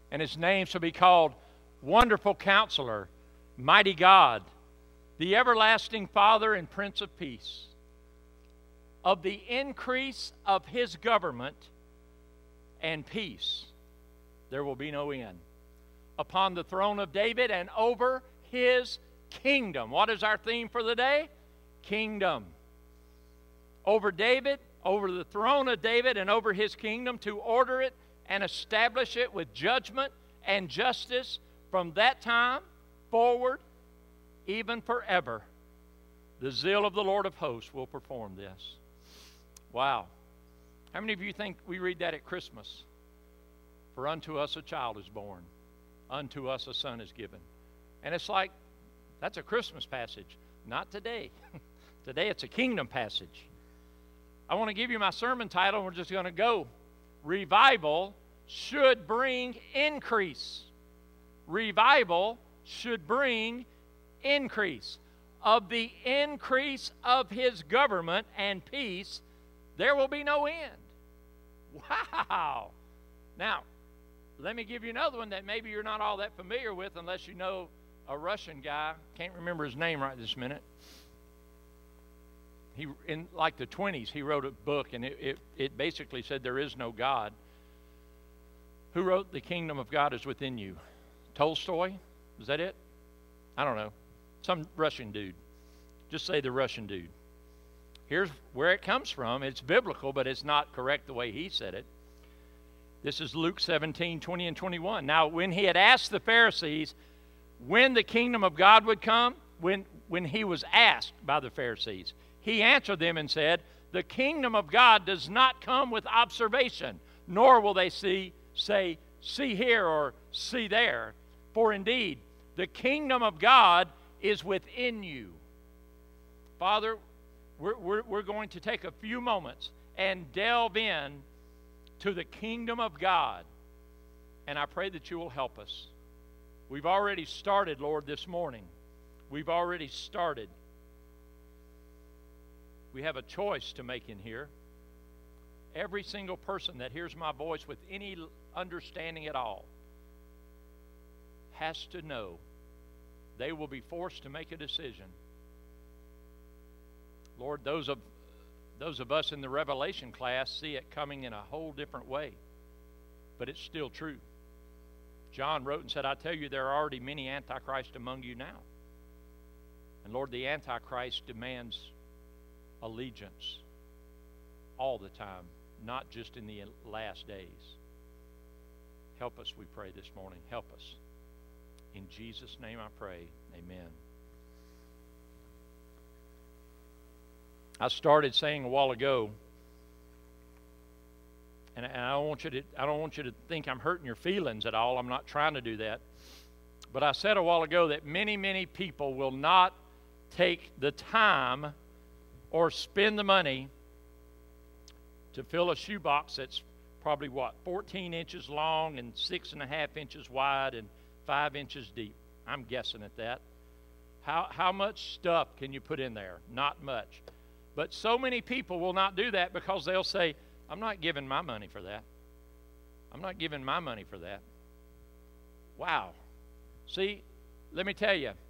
And his name shall be called Wonderful Counselor, Mighty God, the Everlasting Father, and Prince of Peace. Of the increase of his government and peace, there will be no end. Upon the throne of David and over his kingdom. What is our theme for the day? Kingdom. Over David, over the throne of David and over his kingdom, to order it and establish it with judgment and justice from that time forward, even forever. The zeal of the Lord of hosts will perform this. Wow. How many of you think we read that at Christmas? For unto us a child is born, unto us a son is given. And it's like, that's a Christmas passage. Not today. Today it's a kingdom passage. I want to give you my sermon title, and we're just going to go. Revival should bring increase. Revival should bring increase. Of the increase of his government and peace, there will be no end. Wow. Now, let me give you another one that maybe you're not all that familiar with unless you know a Russian guy. Can't remember his name right this minute. He, in like the 20s, he wrote a book, and it basically said there is no God. Who wrote The Kingdom of God is Within You? Tolstoy? Is that it? I don't know. Some Russian dude. Just say the Russian dude. Here's where it comes from. It's biblical, but it's not correct the way he said it. This is Luke 17:20 and 21. Now, when he had asked the Pharisees when the kingdom of God would come, when he was asked by the Pharisees, he answered them and said, the kingdom of God does not come with observation, nor will they say, see here or see there. For indeed, the kingdom of God is within you. Father, we're going to take a few moments and delve in to the kingdom of God. And I pray that you will help us. We've already started, Lord, this morning. We've already started. We have a choice to make in here. Every single person that hears my voice with any understanding at all has to know they will be forced to make a decision. Lord, those of us in the Revelation class see it coming in a whole different way, but it's still true. John wrote and said, I tell you, there are already many antichrists among you now. And Lord, the Antichrist demands allegiance all the time, not just in the last days. Help us, we pray this morning. Help us. In Jesus' name I pray. Amen. I started saying a while ago, and I don't want you to think I'm hurting your feelings at all. I'm not trying to do that. But I said a while ago that many, many people will not take the time or spend the money to fill a shoebox that's probably 14 inches long and 6.5 inches wide and 5 inches deep. I'm guessing at that. How much stuff can you put in there? Not much. But so many people will not do that because they'll say, I'm not giving my money for that. I'm not giving my money for that. Wow. See, let me tell you,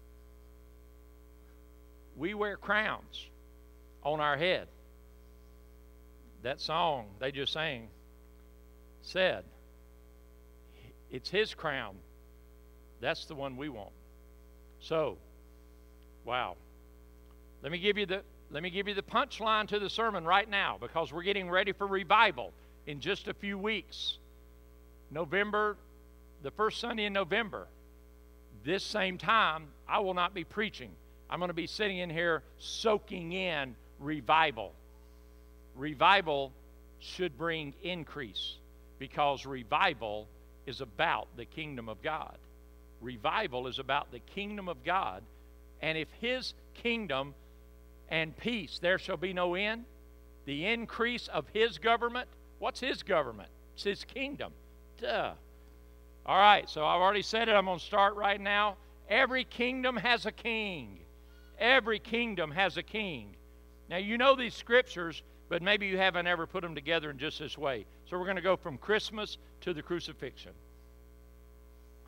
we wear crowns on our head. That song they just sang said, it's his crown. That's the one we want. So, wow. Let me give you the punchline to the sermon right now, because we're getting ready for revival in just a few weeks. November, the first Sunday in November, this same time, I will not be preaching. I'm going to be sitting in here soaking in revival. Revival should bring increase, because revival is about the kingdom of God. Revival is about the kingdom of God. And if his kingdom and peace, there shall be no end. The increase of his government. What's his government? It's his kingdom. Duh. All right, so I've already said it. I'm going to start right now. Every kingdom has a king. Every kingdom has a king. Now, you know these scriptures, but maybe you haven't ever put them together in just this way. So we're going to go from Christmas to the crucifixion.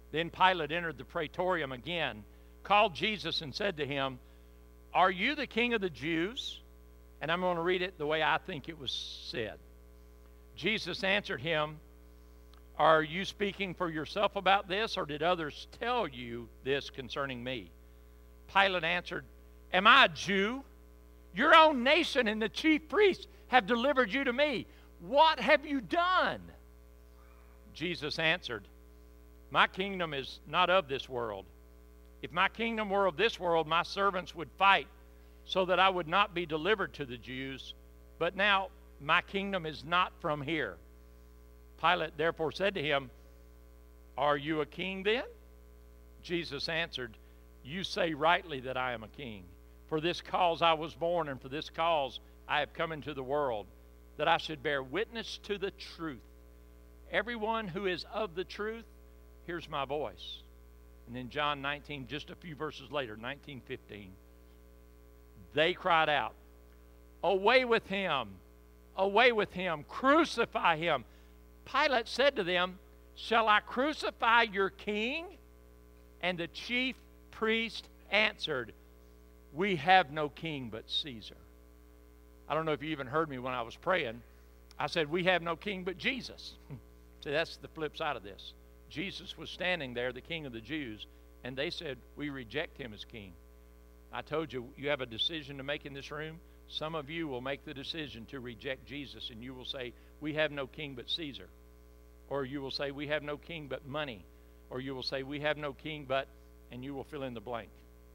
Then Pilate entered the praetorium again, called Jesus, and said to him, "Are you the king of the Jews?" And I'm going to read it the way I think it was said. Jesus answered him, "Are you speaking for yourself about this, or did others tell you this concerning me?" Pilate answered, "Am I a Jew? Your own nation and the chief priests have delivered you to me. What have you done?" Jesus answered, "My kingdom is not of this world. If my kingdom were of this world, my servants would fight so that I would not be delivered to the Jews. But now my kingdom is not from here." Pilate therefore said to him, "Are you a king then?" Jesus answered, "You say rightly that I am a king. For this cause I was born, and for this cause I have come into the world, that I should bear witness to the truth. Everyone who is of the truth hears my voice." And then John 19, just a few verses later, 19:15, they cried out, "Away with him! Away with him! Crucify him!" Pilate said to them, "Shall I crucify your king?" And the chief priest answered, "We have no king but Caesar." I don't know if you even heard me when I was praying. I said, "We have no king but Jesus." See, that's the flip side of this. Jesus was standing there, the king of the Jews, and they said, "We reject him as king." I told you, you have a decision to make in this room. Some of you will make the decision to reject Jesus, and you will say, "We have no king but Caesar." Or you will say, "We have no king but money." Or you will say, "We have no king but," and you will fill in the blank.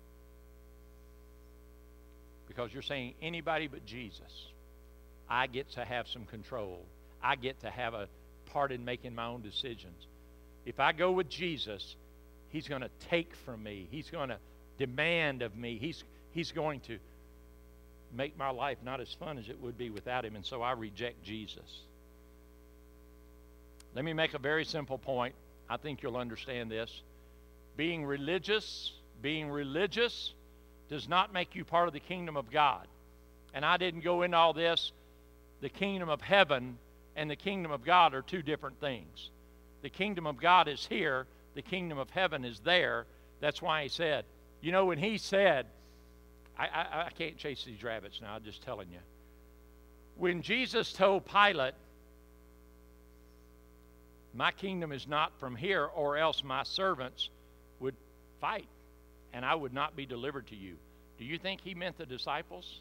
Because you're saying, anybody but Jesus, I get to have some control. I get to have a part in making my own decisions. If I go with Jesus, he's going to take from me. He's going to demand of me. He's going to make my life not as fun as it would be without him, and so I reject Jesus. Let me make a very simple point. I think you'll understand this. Being religious does not make you part of the kingdom of God. And I didn't go into all this. The kingdom of heaven and the kingdom of God are two different things. The kingdom of God is here. The kingdom of heaven is there. That's why he said, you know, when he said, I can't chase these rabbits now, I'm just telling you. When Jesus told Pilate, "My kingdom is not from here, or else my servants would fight, and I would not be delivered to you," do you think he meant the disciples?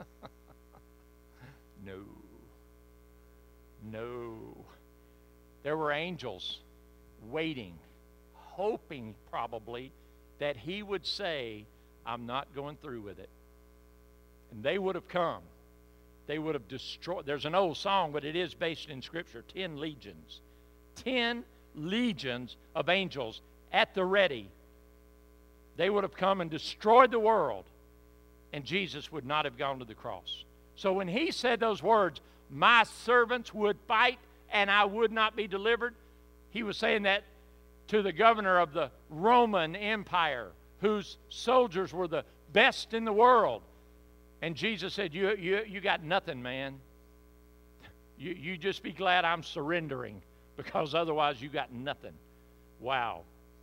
No. There were angels waiting, hoping probably that he would say, "I'm not going through with it." And they would have come. They would have destroyed. There's an old song, but it is based in Scripture. 10 legions. 10 legions of angels at the ready. They would have come and destroyed the world, and Jesus would not have gone to the cross. So when he said those words, "My servants would fight, and I would not be delivered," he was saying that to the governor of the Roman Empire, whose soldiers were the best in the world. And Jesus said, you got nothing, man. You just be glad I'm surrendering, because otherwise you got nothing. Wow.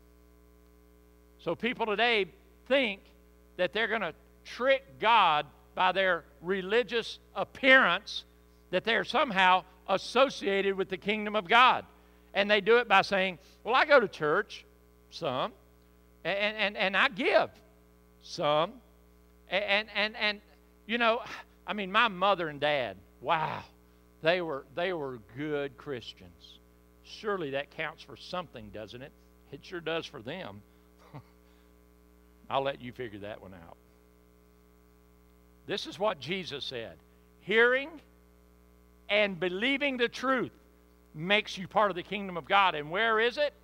So people today think that they're going to trick God by their religious appearance, that they're somehow associated with the kingdom of God. And they do it by saying, "Well, I go to church, some, and I give, some, and you know, I mean, my mother and dad, wow, they were good Christians. Surely that counts for something, doesn't it? It sure does for them." I'll let you figure that one out. This is what Jesus said. Hearing and believing the truth makes you part of the kingdom of God. And where is it?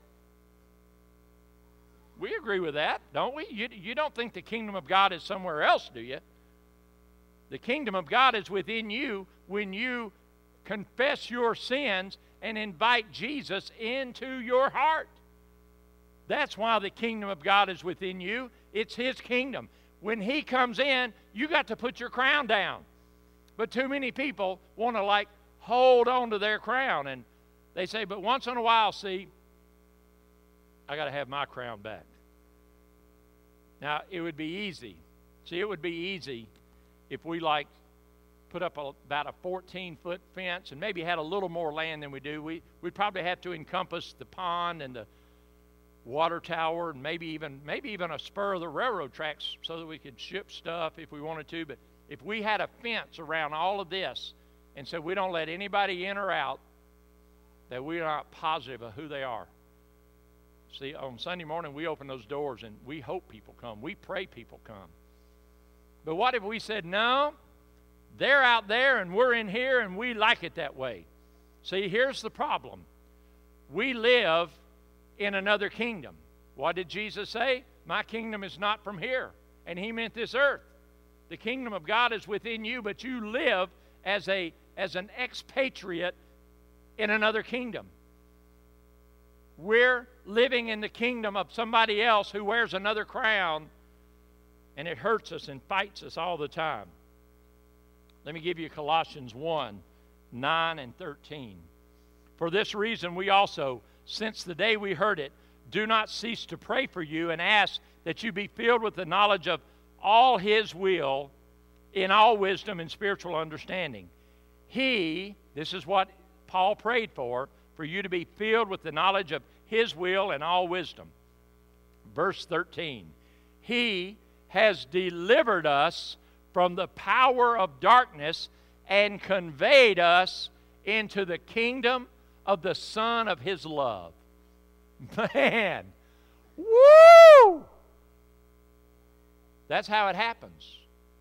We agree with that, don't we? You don't think the kingdom of God is somewhere else, do you? The kingdom of God is within you when you confess your sins and invite Jesus into your heart. That's why the kingdom of God is within you. It's his kingdom. When he comes in, you got to put your crown down. But too many people want to hold on to their crown. And they say, "But once in a while, see, I got to have my crown back. Now, it would be easy. See, it would be easy if we put up about a 14-foot fence and maybe had a little more land than we do. We'd probably have to encompass the pond and the water tower and maybe even a spur of the railroad tracks so that we could ship stuff if we wanted to. But if we had a fence around all of this and said we don't let anybody in or out, that we are not positive of who they are. See, on Sunday morning we open those doors and we hope people come. We pray people come. But what if we said, no, they're out there and we're in here and we like it that way? See, here's the problem. We live in another kingdom. What did Jesus say? My kingdom is not from here. And he meant this earth. The kingdom of God is within you, but you live as an expatriate in another kingdom. We're living in the kingdom of somebody else who wears another crown, and it hurts us and fights us all the time. Let me give you Colossians 1, 9 and 13. For this reason we also, since the day we heard it, do not cease to pray for you and ask that you be filled with the knowledge of all his will in all wisdom and spiritual understanding. This is what Paul prayed for you to be filled with the knowledge of his will and all wisdom. Verse 13. He has delivered us from the power of darkness and conveyed us into the kingdom of the Son of his love. Man, woo! That's how it happens.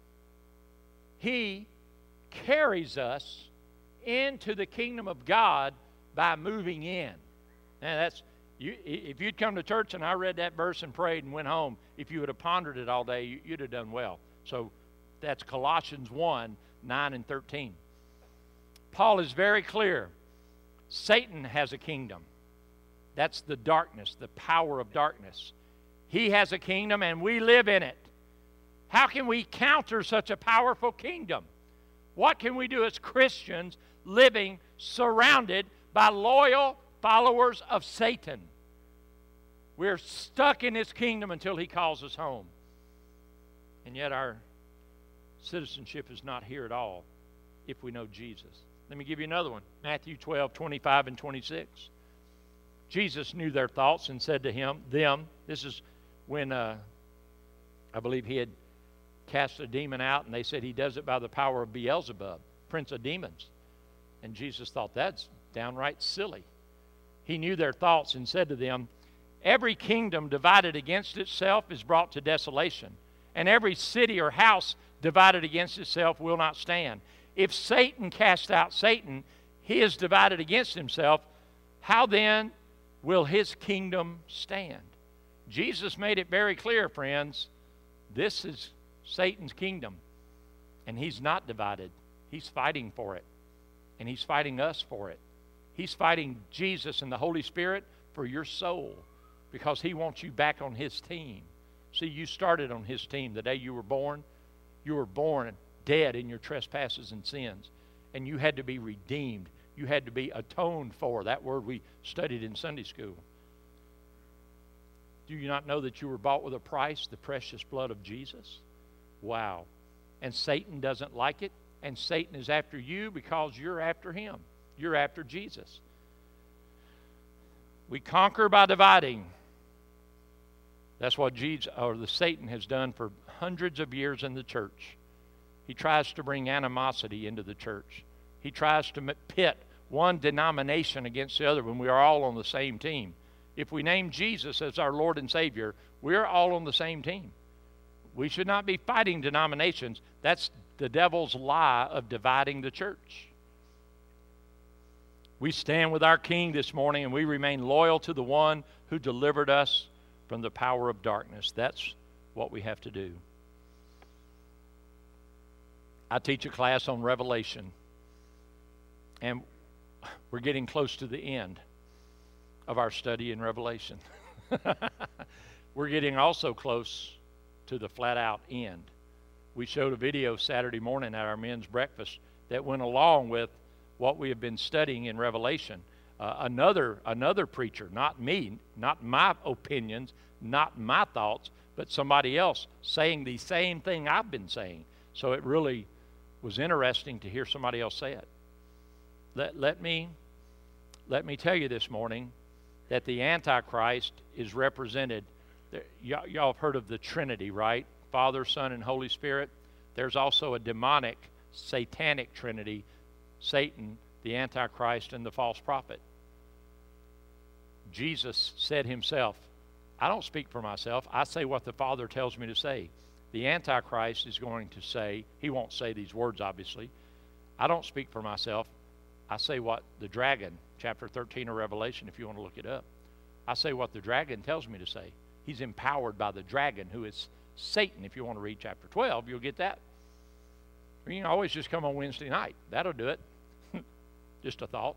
He carries us into the kingdom of God by moving in. Now if you'd come to church and I read that verse and prayed and went home, if you would have pondered it all day, you'd have done well. So that's Colossians 1, 9 and 13. Paul is very clear. Satan has a kingdom. That's the darkness, the power of darkness. He has a kingdom and we live in it. How can we counter such a powerful kingdom? What can we do as Christians living surrounded by loyal followers of Satan? We're stuck in his kingdom until he calls us home. And yet our citizenship is not here at all if we know Jesus. Let me give you another one. Matthew 12, 25 and 26. Jesus knew their thoughts and said to them, this is when I believe he had cast a demon out, and they said he does it by the power of Beelzebub, prince of demons. And Jesus thought, that's downright silly. He knew their thoughts and said to them, every kingdom divided against itself is brought to desolation, and every city or house divided against itself will not stand. If Satan cast out Satan, he is divided against himself. How then will his kingdom stand? Jesus made it very clear, friends. This is Satan's kingdom, and he's not divided. He's fighting for it, and he's fighting us for it. He's fighting Jesus and the Holy Spirit for your soul because he wants you back on his team. See, you started on his team the day you were born. You were born dead in your trespasses and sins, and you had to be redeemed. You had to be atoned for. That word we studied in Sunday school. Do you not know that you were bought with a price, the precious blood of Jesus? Wow. And Satan doesn't like it, and Satan is after you because you're after him. You're after Jesus. We conquer by dividing. That's what Satan has done for hundreds of years in the church. He tries to bring animosity into the church. He tries to pit one denomination against the other when we are all on the same team. If we name Jesus as our Lord and Savior, we're all on the same team. We should not be fighting denominations. That's the devil's lie of dividing the church. We stand with our King this morning, and we remain loyal to the one who delivered us from the power of darkness. That's what we have to do. I teach a class on Revelation, and we're getting close to the end of our study in Revelation. We're getting also close to the flat-out end. We showed a video Saturday morning at our men's breakfast that went along with what we have been studying in Revelation. another preacher, not me, not my opinions, not my thoughts, but somebody else saying the same thing I've been saying. So it really was interesting to hear somebody else say it. Let me tell you this morning that the Antichrist is represented. Y'all have heard of the Trinity, right? Father, Son, and Holy Spirit. There's also a demonic, satanic Trinity, Satan, the Antichrist, and the false prophet. Jesus said himself, I don't speak for myself. I say what the Father tells me to say. The Antichrist is going to say, he won't say these words, obviously. I don't speak for myself. I say what the dragon, chapter 13 of Revelation, if you want to look it up. I say what the dragon tells me to say. He's empowered by the dragon, who is Satan. If you want to read chapter 12, you'll get that. You can always just come on Wednesday night. That'll do it. Just a thought.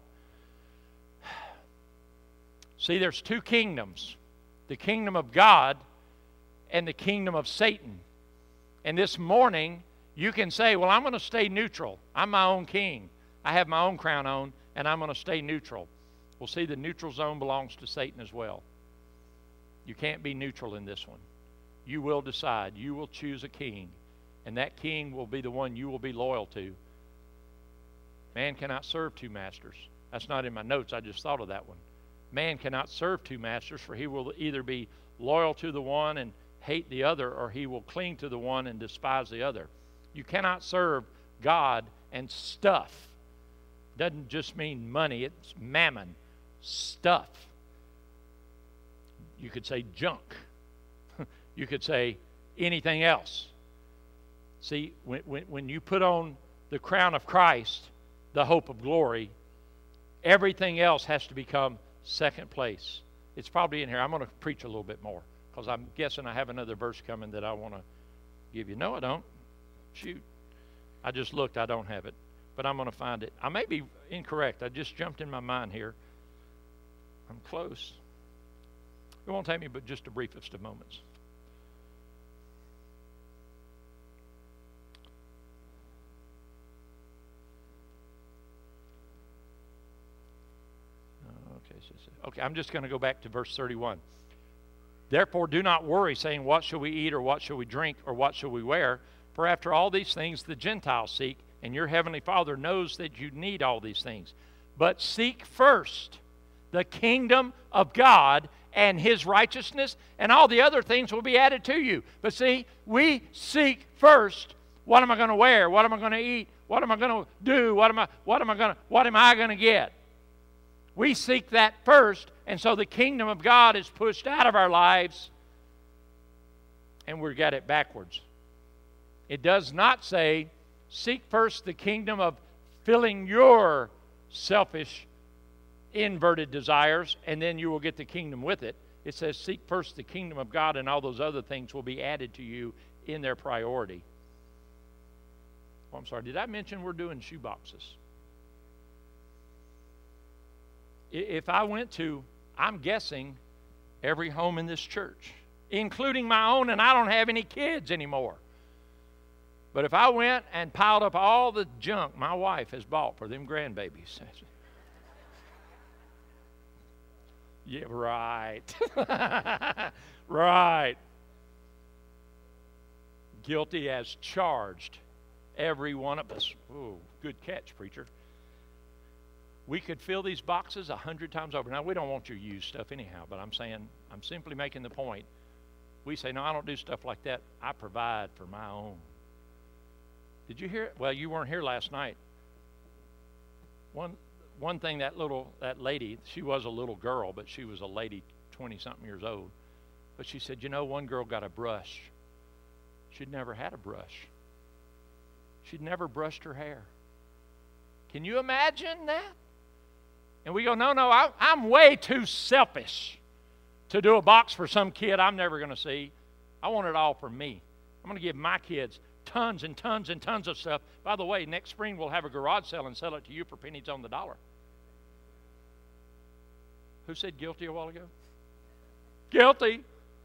See, there's two kingdoms. The kingdom of God and the kingdom of Satan. And this morning, you can say, well, I'm going to stay neutral. I'm my own king. I have my own crown on, and I'm going to stay neutral. Well, see, the neutral zone belongs to Satan as well. You can't be neutral in this one. You will decide. You will choose a king, and that king will be the one you will be loyal to. Man cannot serve two masters. That's not in my notes. I just thought of that one. Man cannot serve two masters, for he will either be loyal to the one and hate the other, or he will cling to the one and despise the other. You cannot serve God and stuff. Doesn't just mean money. It's mammon, stuff. You could say junk. You could say anything else. See, when you put on the crown of Christ, the hope of glory, everything else has to become second place. It's probably in here. I'm going to preach a little bit more because I'm guessing I have another verse coming that I want to give you. No, I don't. Shoot. I just looked. I don't have it. But I'm going to find it. I may be incorrect. I just jumped in my mind here. I'm close. It won't take me but just the briefest of moments. Okay, I'm just going to go back to verse 31. Therefore, do not worry, saying, what shall we eat, or what shall we drink, or what shall we wear? For after all these things the Gentiles seek, and your heavenly Father knows that you need all these things. But seek first the kingdom of God and his righteousness, and all the other things will be added to you. But see, we seek first, what am I going to wear? What am I going to eat? What am I going to do? What am I going to get? We seek that first, and so the kingdom of God is pushed out of our lives, and we've got it backwards. It does not say, seek first the kingdom of filling your selfish, inverted desires, and then you will get the kingdom with it. It says, seek first the kingdom of God, and all those other things will be added to you in their priority. Oh, I'm sorry, did I mention we're doing shoe boxes? If I went to, I'm guessing, every home in this church, including my own, and I don't have any kids anymore. But if I went and piled up all the junk my wife has bought for them grandbabies. Yeah, right. Right. Guilty as charged, every one of us. Ooh, good catch, preacher. We could fill these boxes 100 times over. Now, we don't want your used stuff anyhow, but I'm saying, I'm simply making the point. We say, no, I don't do stuff like that. I provide for my own. Did you hear it? Well, you weren't here last night. One thing, that lady, she was a little girl, but she was a lady 20-something years old. But she said, you know, one girl got a brush. She'd never had a brush. She'd never brushed her hair. Can you imagine that? And we go, no, I'm way too selfish to do a box for some kid I'm never going to see. I want it all for me. I'm going to give my kids tons and tons and tons of stuff. By the way, next spring we'll have a garage sale and sell it to you for pennies on the dollar. Who said guilty a while ago? Guilty.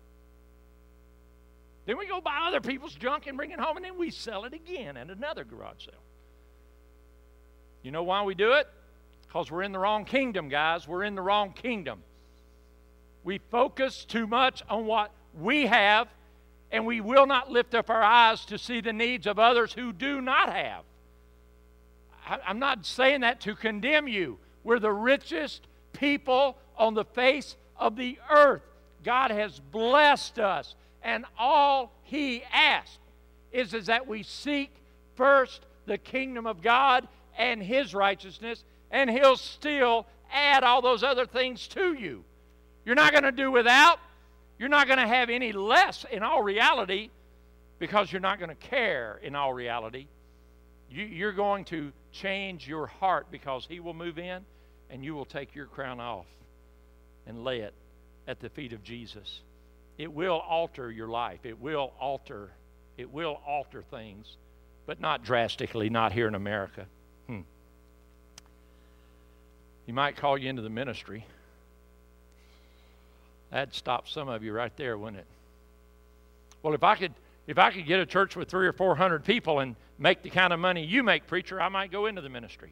Then we go buy other people's junk and bring it home, and then we sell it again at another garage sale. You know why we do it? Because we're in the wrong kingdom, guys. We're in the wrong kingdom. We focus too much on what we have, and we will not lift up our eyes to see the needs of others who do not have. I'm not saying that to condemn you. We're the richest people on the face of the earth. God has blessed us, and all He asks is that we seek first the kingdom of God and His righteousness, and He'll still add all those other things to you. You're not going to do without. You're not going to have any less in all reality, because you're not going to care in all reality. You're going to change your heart, because He will move in and you will take your crown off and lay it at the feet of Jesus. It will alter your life. It will alter things, but not drastically, not here in America. He might call you into the ministry. That'd stop some of you right there, wouldn't it? Well, if I could get a church with 300 or 400 people and make the kind of money you make, preacher, I might go into the ministry.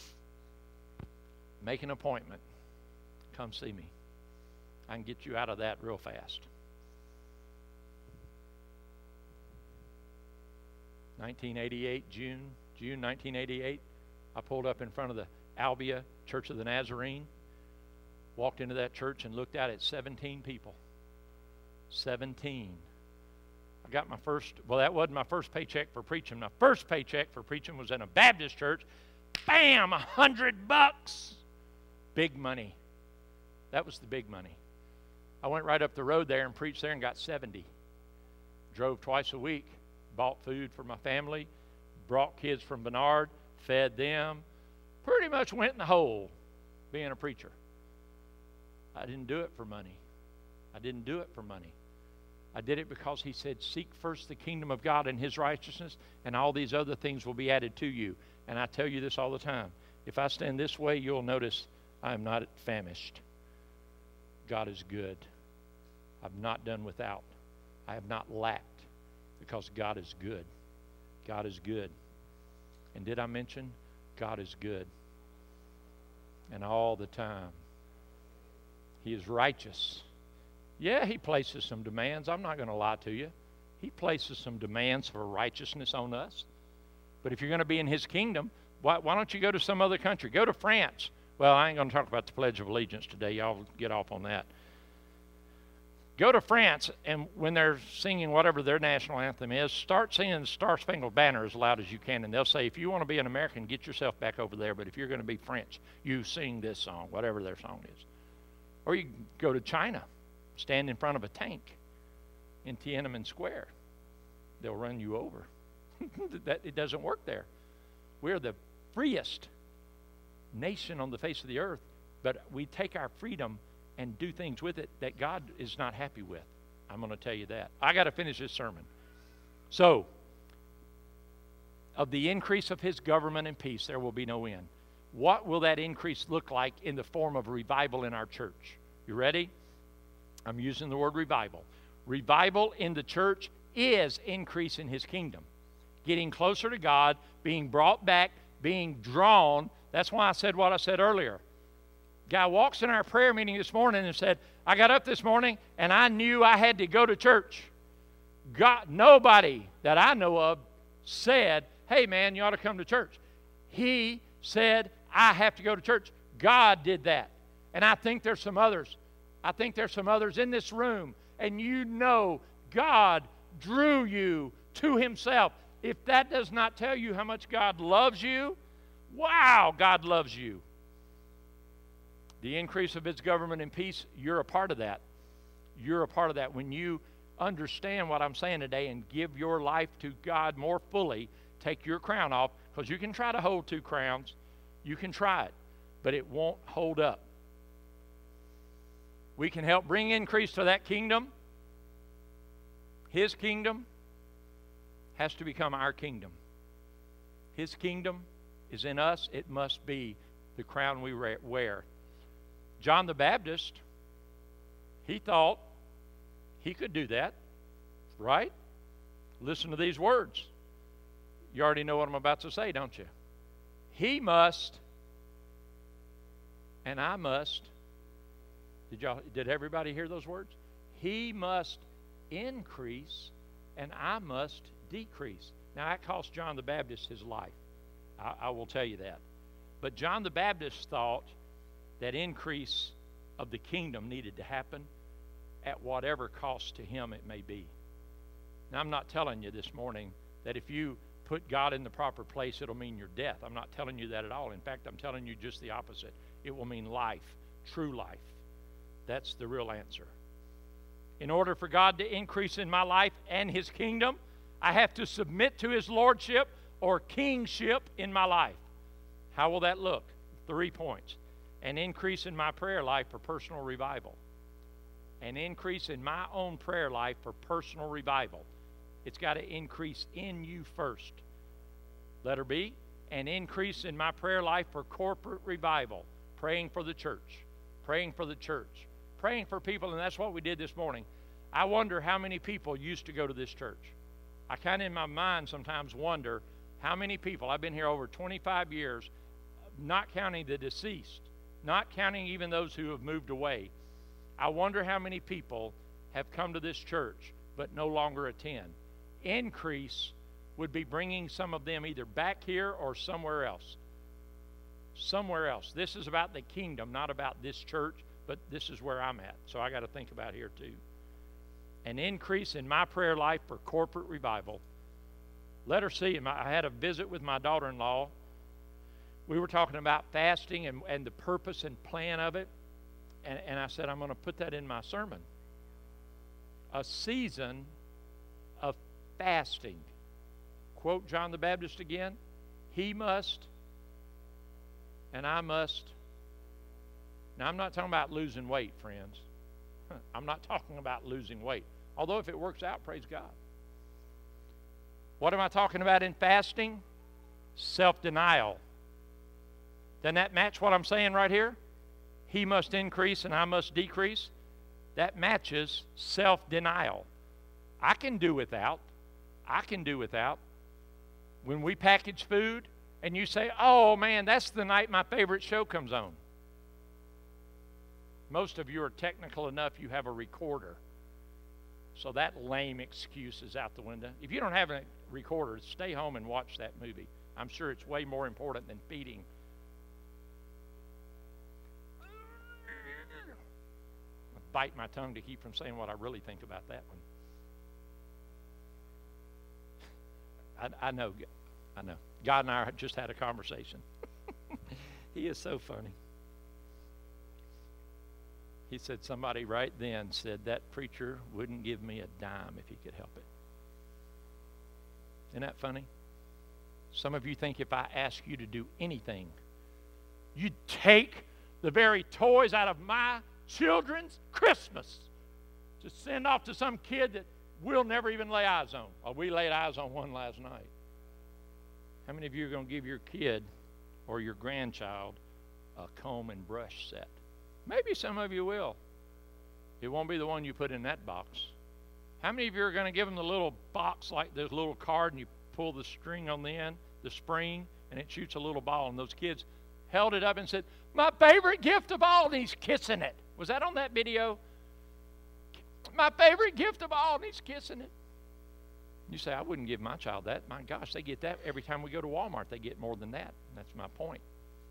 Make an appointment. Come see me. I can get you out of that real fast. 1988, June 1988, I pulled up in front of the Albia Church of the Nazarene, walked into that church and looked out at 17 people. 17. I got my first, well, that wasn't my first paycheck for preaching. My first paycheck for preaching was in a Baptist church. Bam, $100. Big money. That was the big money. I went right up the road there and preached there and got 70. Drove twice a week, bought food for my family, brought kids from Bernard, fed them. Pretty much went in the hole being a preacher. I didn't do it for money. I didn't do it for money. I did it because He said, seek first the kingdom of God and His righteousness, and all these other things will be added to you. And I tell you this all the time. If I stand this way, you'll notice I am not famished. God is good. I've not done without. I have not lacked, because God is good. God is good. And did I mention God is good? And all the time. He is righteous. Yeah, He places some demands. I'm not going to lie to you. He places some demands for righteousness on us. But if you're going to be in His kingdom, why don't you go to some other country? Go to France. Well, I ain't going to talk about the Pledge of Allegiance today. Y'all get off on that. Go to France, and when they're singing whatever their national anthem is, start singing the Star Spangled Banner as loud as you can, and they'll say, if you want to be an American, get yourself back over there, but if you're going to be French, you sing this song, whatever their song is. Or you can go to China, stand in front of a tank in Tiananmen Square. They'll run you over. It doesn't work there. We're the freest nation on the face of the earth, but we take our freedom and do things with it that God is not happy with. I'm going to tell you that. I got to finish this sermon. So, of the increase of His government and peace, there will be no end. What will that increase look like in the form of revival in our church? You ready? I'm using the word revival. Revival in the church is increase in His kingdom. Getting closer to God, being brought back, being drawn. That's why I said what I said earlier. Guy walks in our prayer meeting this morning and said, I got up this morning and I knew I had to go to church. God, nobody that I know of said, hey man, you ought to come to church. He said, I have to go to church. God did that. And I think there's some others. I think there's some others in this room. And you know God drew you to Himself. If that does not tell you how much God loves you, wow, God loves you. The increase of His government and peace, you're a part of that. You're a part of that. When you understand what I'm saying today and give your life to God more fully, take your crown off, because you can try to hold two crowns. You can try it, but it won't hold up. We can help bring increase to that kingdom. His kingdom has to become our kingdom. His kingdom is in us. It must be the crown we wear. John the Baptist, he thought he could do that, right? Listen to these words. You already know what I'm about to say, don't you? He must and I must. Did everybody hear those words? He must increase, and I must decrease. Now, that cost John the Baptist his life. I will tell you that. But John the Baptist thought that increase of the kingdom needed to happen at whatever cost to him it may be. Now, I'm not telling you this morning that if you put God in the proper place, it'll mean your death. I'm not telling you that at all. In fact, I'm telling you just the opposite. It will mean life, true life. That's the real answer. In order for God to increase in my life and His kingdom, I have to submit to His lordship or kingship in my life. How will that look? 3 points. An increase in my prayer life for personal revival. An increase in my own prayer life for personal revival. It's got to increase in you first. Letter B, an increase in my prayer life for corporate revival. Praying for the church. Praying for the church. Praying for people, and that's what we did this morning. I wonder how many people used to go to this church. I kind of in my mind sometimes wonder how many people, I've been here over 25 years, not counting the deceased, not counting even those who have moved away. I wonder how many people have come to this church but no longer attend. Increase would be bringing some of them either back here or somewhere else. Somewhere else. This is about the kingdom, not about this church, but this is where I'm at. So I got to think about here too. An increase in my prayer life for corporate revival. Letter C, I had a visit with my daughter-in-law. We were talking about fasting and the purpose and plan of it. And I said, I'm going to put that in my sermon. A season of fasting. Quote John the Baptist again. He must, and I must. Now, I'm not talking about losing weight, friends. I'm not talking about losing weight. Although if it works out, praise God. What am I talking about in fasting? Self-denial. Doesn't that match what I'm saying right here? He must increase and I must decrease. That matches self-denial. I can do without. I can do without. When we package food and you say, oh man, that's the night my favorite show comes on. Most of you are technical enough you have a recorder. So that lame excuse is out the window. If you don't have a recorder, stay home and watch that movie. I'm sure it's way more important than feeding. I bite my tongue to keep from saying what I really think about that one. I know. God and I just had a conversation. He is so funny. He said somebody right then said that preacher wouldn't give me a dime if he could help it. Isn't that funny? Some of you think if I ask you to do anything, you'd take the very toys out of my children's Christmas to send off to some kid that we'll never even lay eyes on. Well, we laid eyes on one last night. How many of you are going to give your kid or your grandchild a comb and brush set? Maybe some of you will. It won't be the one you put in that box. How many of you are going to give them the little box like this little card and you pull the string on the end, the spring, and it shoots a little ball? And those kids held it up and said, my favorite gift of all, and he's kissing it. Was that on that video? My favorite gift of all, and he's kissing it. You say, I wouldn't give my child that. My gosh, they get that every time we go to Walmart. They get more than that. That's my point.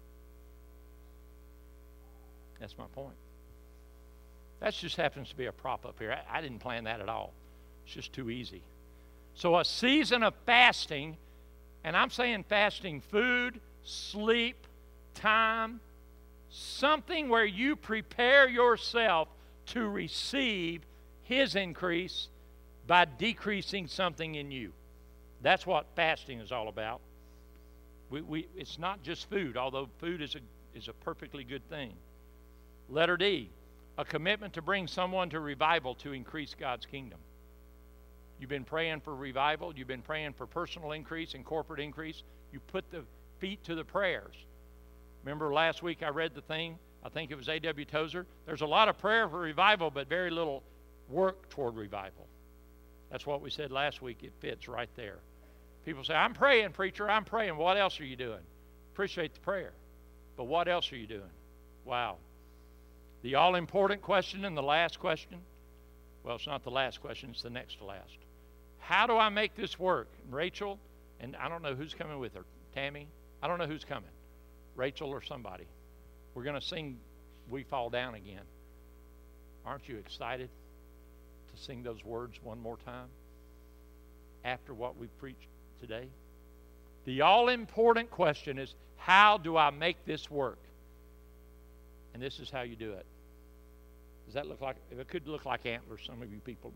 That's my point. That just happens to be a prop up here. I didn't plan that at all. It's just too easy. So a season of fasting, and I'm saying fasting food, sleep, time, something where you prepare yourself to receive His increase by decreasing something in you. That's what fasting is all about. It's not just food, although food is a perfectly good thing. Letter D, a commitment to bring someone to revival to increase God's kingdom. You've been praying for revival. You've been praying for personal increase and corporate increase. You put the feet to the prayers. Remember last week I read the thing, I think it was A.W. Tozer. There's a lot of prayer for revival, but very little work toward revival. That's what we said last week. It fits right there. People say, I'm praying, preacher, I'm praying. What else are you doing? Appreciate the prayer. But what else are you doing? Wow. The all-important question and the last question. Well, it's not the last question. It's the next to last. How do I make this work? Rachel, and I don't know who's coming with her. Tammy? I don't know who's coming. Rachel or somebody. We're going to sing We Fall Down again. Aren't you excited to sing those words one more time after what we preached today? The all-important question is, how do I make this work? And this is how you do it. Does that look like, it could look like antlers, some of you people.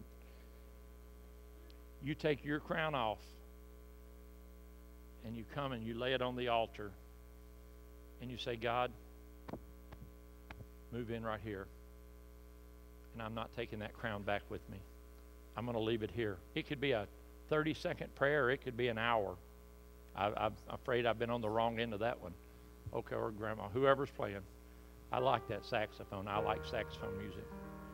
You take your crown off and you come and you lay it on the altar and you say, God, move in right here. And I'm not taking that crown back with me. I'm going to leave it here. It could be a 30-second prayer. It could be an hour. I'm afraid I've been on the wrong end of that one. Okay, or Grandma, whoever's playing. I like that saxophone. I like saxophone music.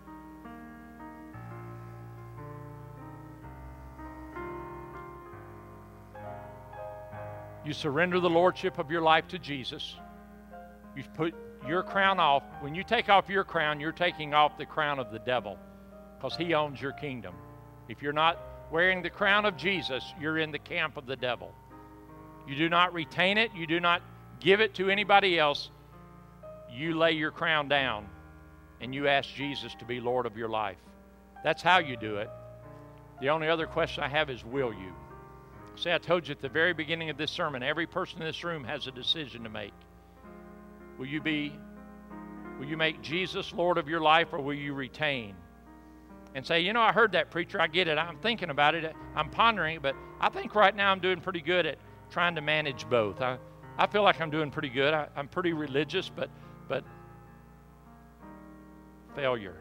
You surrender the lordship of your life to Jesus. You put your crown off. When you take off your crown, you're taking off the crown of the devil, because he owns your kingdom. If you're not wearing the crown of Jesus, you're in the camp of the devil. You do not retain it. You do not give it to anybody else. You lay your crown down and you ask Jesus to be Lord of your life. That's how you do it. The only other question I have is, will you? See, I told you at the very beginning of this sermon, every person in this room has a decision to make. Will you make Jesus Lord of your life, or will you retain and say, you know, I heard that, preacher, I get it, I'm thinking about it, I'm pondering it, but I think right now I'm doing pretty good at trying to manage both. I feel like I'm doing pretty good. I'm pretty religious, but failure.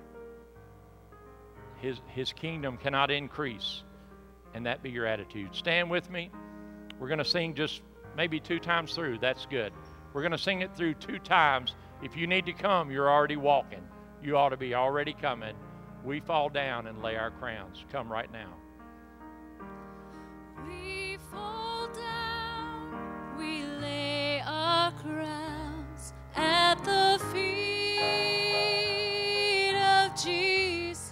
His kingdom cannot increase, and that be your attitude. Stand with me. We're going to sing just maybe 2 times through. That's good. We're going to sing it through 2 times. If you need to come, you're already walking. You ought to be already coming. We fall down and lay our crowns. Come right now. We fall down, we lay our crowns at the feet of Jesus.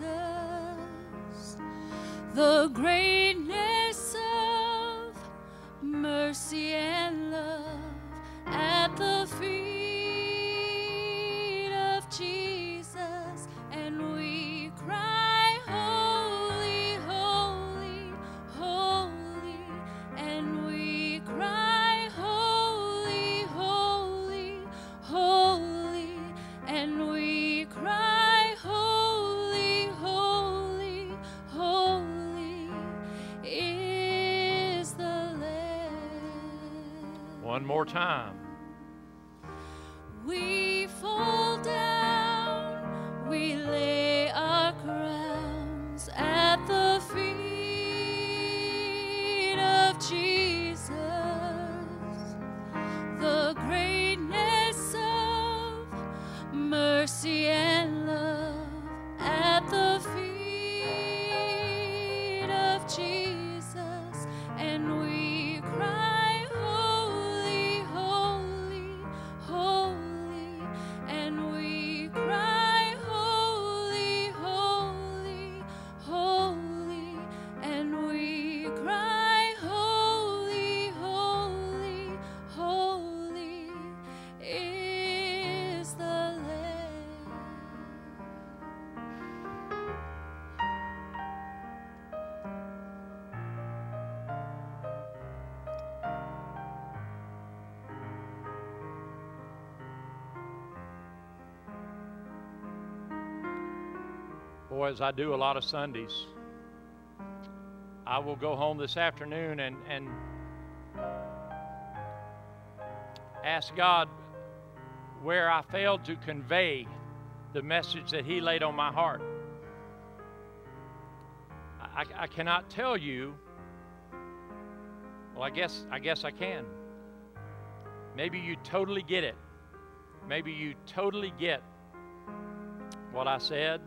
The greatness of mercy and love at the feet of Jesus, and we cry, holy, holy, holy, and we cry, holy, holy, holy, and we cry, holy, holy, holy is the Lamb. One more time. We fall down, we lay our crowns at the feet of Jesus. The greatness of mercy and love at the feet of Jesus, and we cry, holy, holy, holy, and we cry, holy, holy, holy, and we cry, holy, holy, holy is the Lamb. Boy, as I do a lot of Sundays, I will go home this afternoon and ask God where I failed to convey the message that He laid on my heart. I cannot tell you. Well, I guess I can. Maybe you totally get it. Maybe you totally get what I said.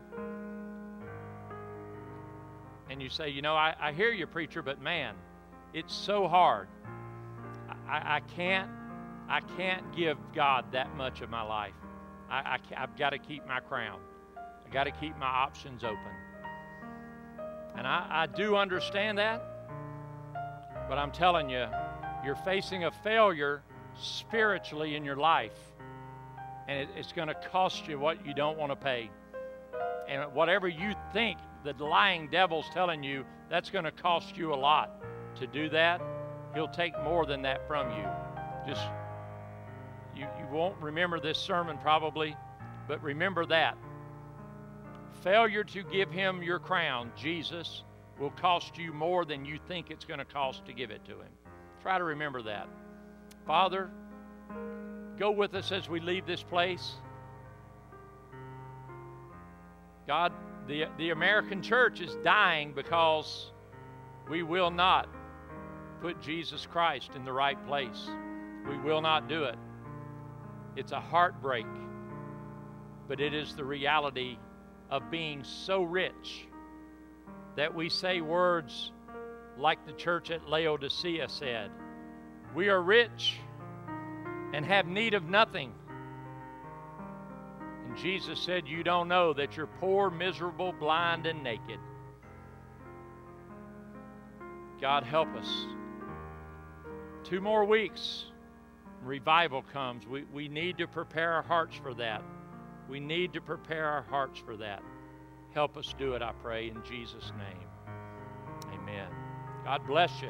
And you say, you know, I hear you, preacher, but man, it's so hard. I can't give God that much of my life. I've got to keep my crown. I've got to keep my options open. And I do understand that, but I'm telling you, you're facing a failure spiritually in your life, and it's going to cost you what you don't want to pay. And whatever you think the lying devil's telling you, that's going to cost you a lot to do that. He'll take more than that from you. Just, you won't remember this sermon probably, but remember that. Failure to give him your crown, Jesus, will cost you more than you think it's going to cost to give it to him. Try to remember that. Father, go with us as we leave this place. God, the American church is dying because we will not put Jesus Christ in the right place. We will not do it. It's a heartbreak, but it is the reality of being so rich that we say words like the church at Laodicea said, "We are rich and have need of nothing." And Jesus said, "You don't know that you're poor, miserable, blind, and naked." God, help us. 2 more weeks, revival comes. We need to prepare our hearts for that. We need to prepare our hearts for that. Help us do it, I pray, in Jesus' name. Amen. God bless you.